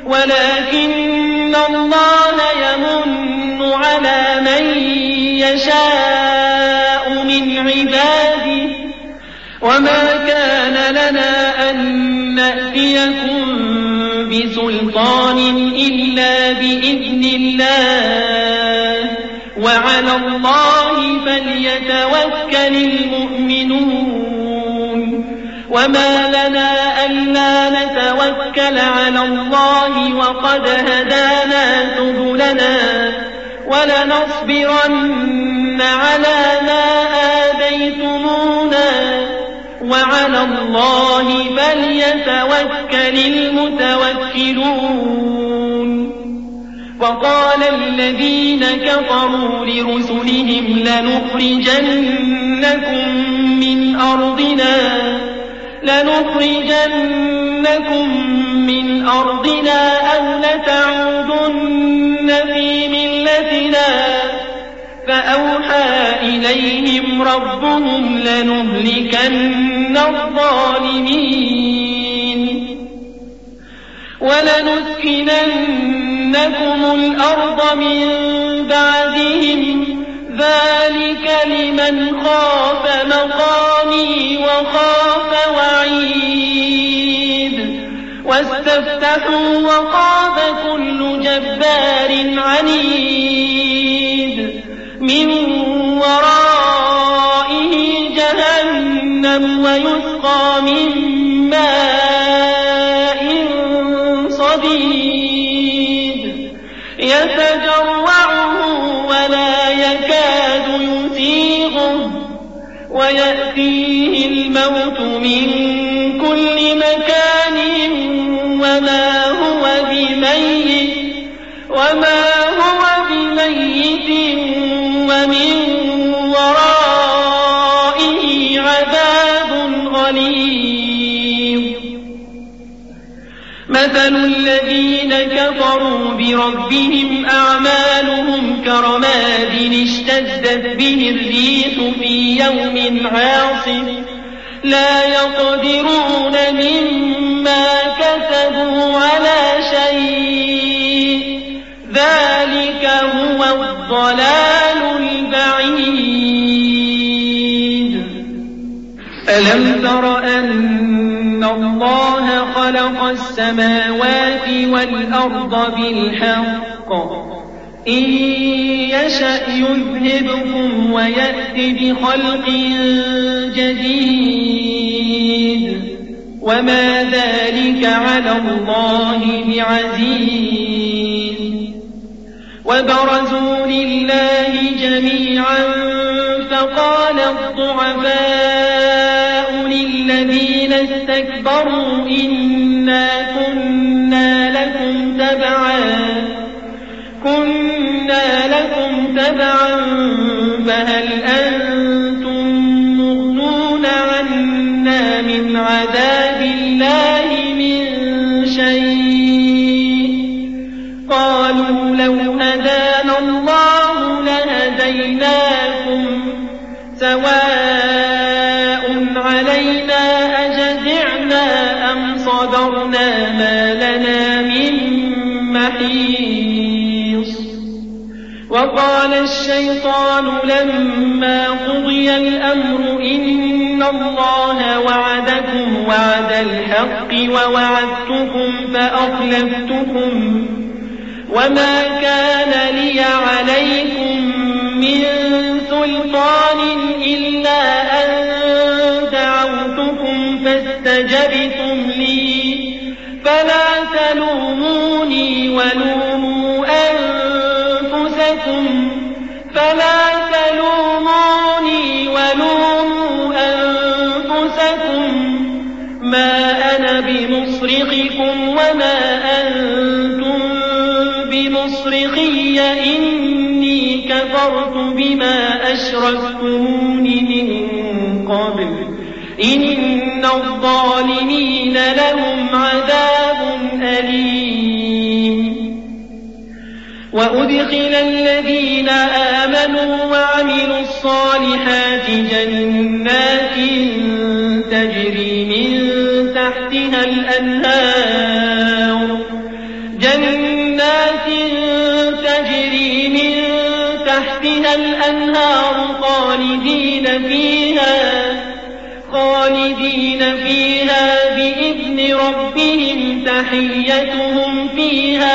ولكن الله يمن على من يشاء من عباده وما كان لنا أن نأتيكم بسلطان إلا بإذن الله وعلى الله فليتوكل المؤمنون وما لنا ألا نتوكل على الله وقد هدانا سبلنا ولنصبرن على ما آذيتمونا وعلى الله فليتوكل المتوكلون وقال الذين كفروا لرسلهم لنخرجنكم من أرضنا أو لتعودن في ملتنا فأوحى إليهم ربهم لنهلكن الظالمين ولنسكننكم الأرض من بعدهم ذلك لمن خاف مقامي وخاف وعيد واستفتحوا وخاب كل جبار عنيد من ورائه جهنم ويسقى من ماء صديد يتجرعه ولا يكاد يسيغه ويأتيه الموت من كل مكان وما هو بميت ومن ورائه عذاب غليظ مثل الذين كفروا بربهم أعمالهم كرماد اشتدت به الريح في يوم عاصف لا يقدرون مما كسبوا على شيء ذلك هو الضلال البعيد ألم تر أن الله خلق السماوات والأرض بالحق إن يشأ يذهبكم ويأت بخلق جديد وما ذلك على الله بعزيز وبرزوا لله جميعا فقال الضعفاء للذين استكبروا إنا كنا لكم تبعا فهل أنتم مغنون عنا من عذاب الله من شيء قالوا لو هدانا الله لهديناكم سواء علينا أجزعنا أم صبرنا ما لنا من محيص وقال الشيطان لما قضي الأمر إن الله وعدكم وعد الحق ووعدتكم فأخلفتكم وما كان لي عليكم من سلطان إلا أن دعوتكم فاستجبتم لي فلا تلوموني ولوموا أنفسكم ما أنا بمصرخكم وما أنتم بمصرخي إني كفرت بما أشركتمون من قبل إن الظالمين لهم عذاب أليم وأدخل الذين آمنوا وعملوا الصالحات جنات تجري من تحتها الأنهار تجري من تحتها الأنهار خالدين فيها بإذن ربهم تحيتهم فيها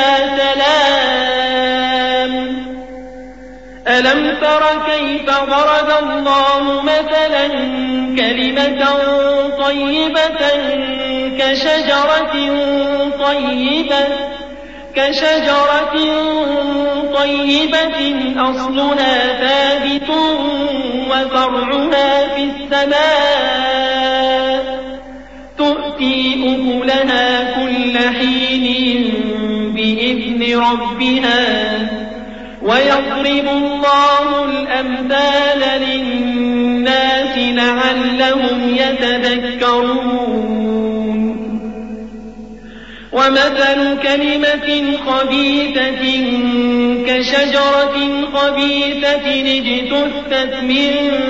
سلام. ألم تر كيف ضرب الله مثلا كلمة طيبة كشجرة طيبة أصلها ثابت وفرعها في السماء تؤتي أكلها كل حين بإذن ربها ويضرب الله الأمثال للناس لعلهم يتذكرون. ومثل كلمة خبيثة كشجرة خبيثة اجتثت من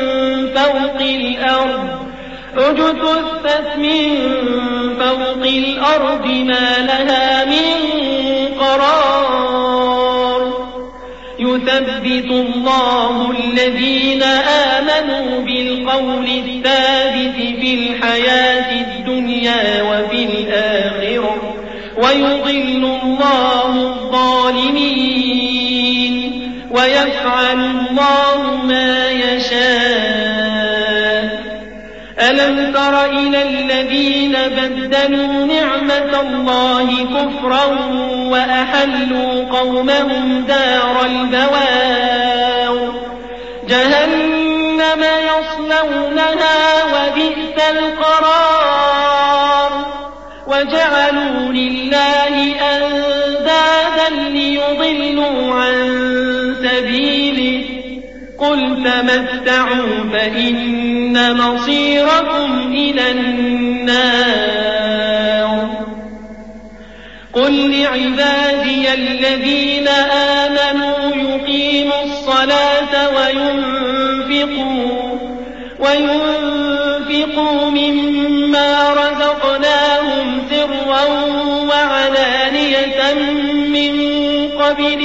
فوق الأرض ما لها من قرار. يثبت الله الذين آمنوا بالقول الثابت في الحياة الدنيا وفي الآخرة ويضل الله الظالمين ويفعل الله ما يشاء. ألم تر إلى الذين بدلوا نعمة الله كفرا وأحلوا قومهم دار البوار جهنم يصلونها وبئس القرار. وجعلوا لله أندادا ليضلوا عن سبيله قل تمتعوا فإن مصيركم إلى النار. قل لعبادي الذين آمنوا يقيموا الصلاة وينفقوا مما رزقناهم سرا وعلانية من قبل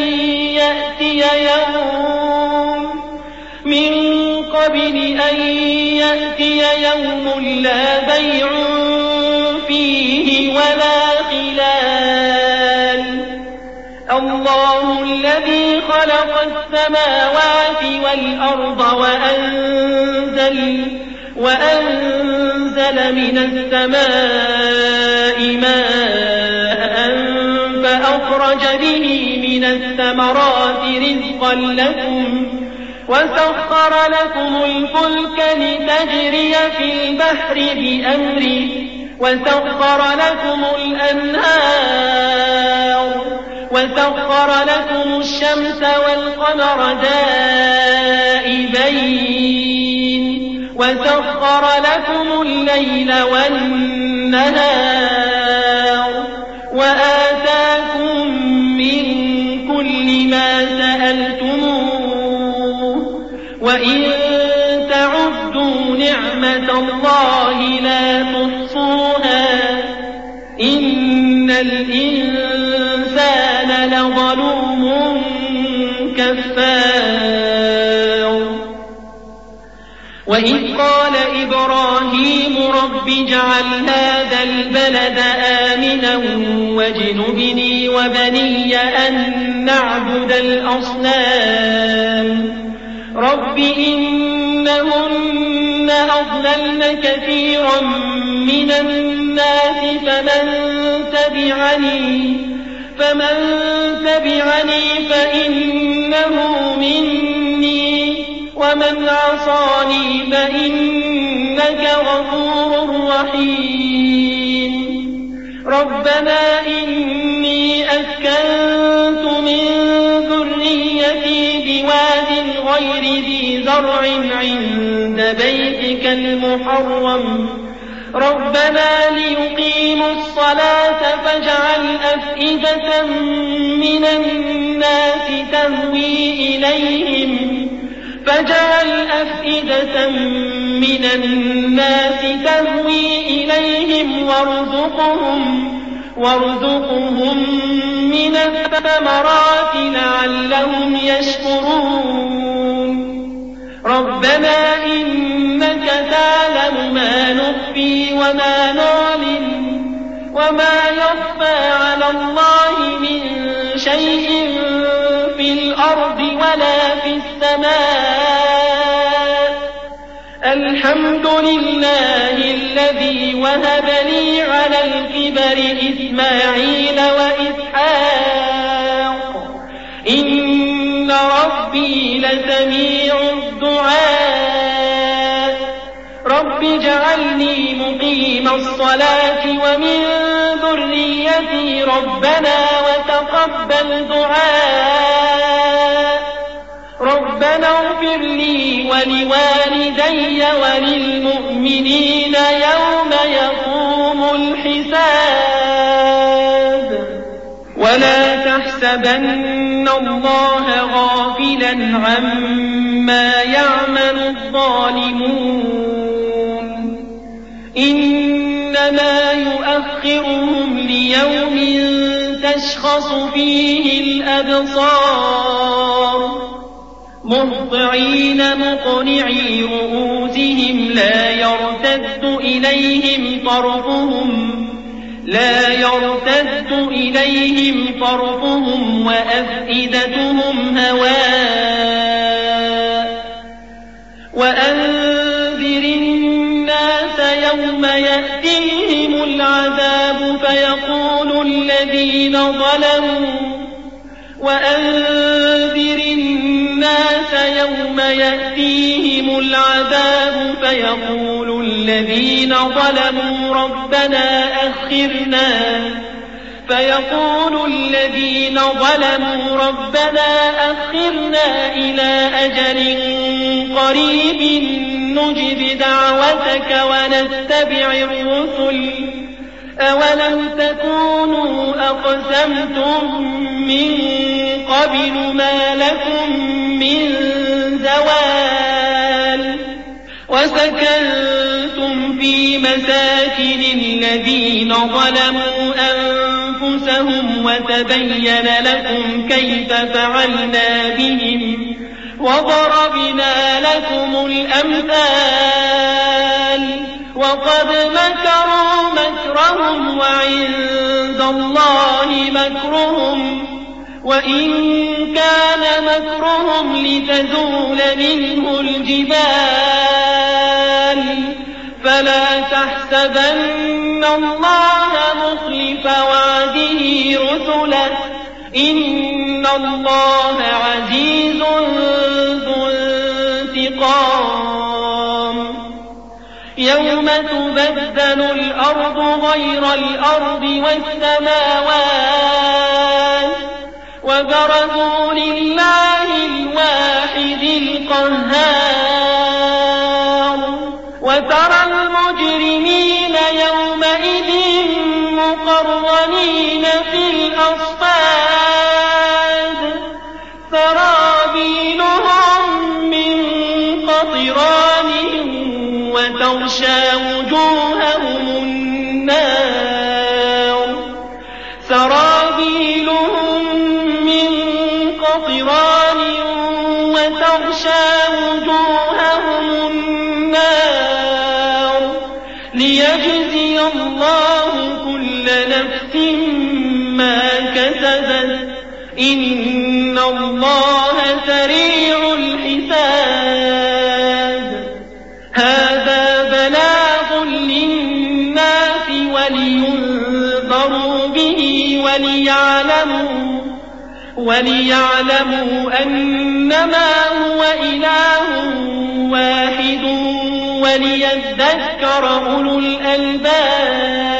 أن يأتي يوم لا بيع فيه ولا خلال. الله الذي خلق السماوات والأرض وأنزل من السماء ماء فأخرج به من الثمرات رزقا لكم وسخر لكم الفلك لتجري في البحر بأمره وسخر لكم الأنهار وسخر لكم الشمس والقمر دائبين وسخر لكم الليل والنهار وآتاكم من كل ما سألتموه وإن تعدوا نعمة الله لا تحصوها إن الإنسان لظلوم كفار. وإذ قال إبراهيم رب اجعل هذا البلد آمنا واجنبني وبني أن نعبد الأصنام. رب إنهن أضللن كثيرا من الناس فمن تبعني فإنه مني ومن عصاني فإنك غفور رحيم. ربنا إني أسكنت من ذريتي بواد غير ذي زرع عند بيتك المحرم ربنا ليقيموا الصلاة فاجعل أفئدة من الناس تهوي إليهم وارزقهم من الثمرات لعلهم يشكرون ربنا إنك تعلم ما نخفي وما نعلن وما يخفى على الله من شيء في الأرض ولا في السماء الحمد لله الذي وهب لي على الكبر إسماعيل وإسحاق إن ربي لسميع الدعاء رب اجعلني مقيم الصلاة ومن ذريتي ربنا وتقبل دعاء ربنا اغفر لي ولوالدي وللمؤمنين يوم يقوم الحساب ولا تحسبن الله غافلا عما يعمل الظالمون إنما يؤخرهم ليوم تشخص فيه الأبصار مهطعين مقنعي رؤوسهم لا يرتد إليهم طرفهم وأفئدتهم هواء وأنذر الناس يوم يأتيهم العذاب فيقول الذين ظلموا ربنا أخرنا إلى أجل قريب نجب دعوتك ونتبع الرسل أولم تكونوا أقسمتم من قبل ما لكم من زوال وسكنتم في مساكن الذين ظلموا أنفسهم وتبين لكم كيف فعلنا بهم وضربنا لكم الأمثال وقد مكروا مكرهم وعند الله مكرهم وإن كان مكرهم لتزول منه الجبال فلا تحسبن الله مخلف وعده رسله إن الله عزيز ذو انتقام يوم تبدل الأرض غير الأرض والسماوات وبرزوا لله الواحد القهار وترى المجرمين يومئذ مقرنين في الأصفاد سرابيلهم من قطران وتغشى وجوههم النار سرابيلهم من قطران وتغشى وجوههم النار ليجزي الله كل نفس ما كسبت إن الله سريع الحساب هذا بلاغ للناس ولينذروا به وليعلموا أنما هو إله واحد وليذكر أولو الألباب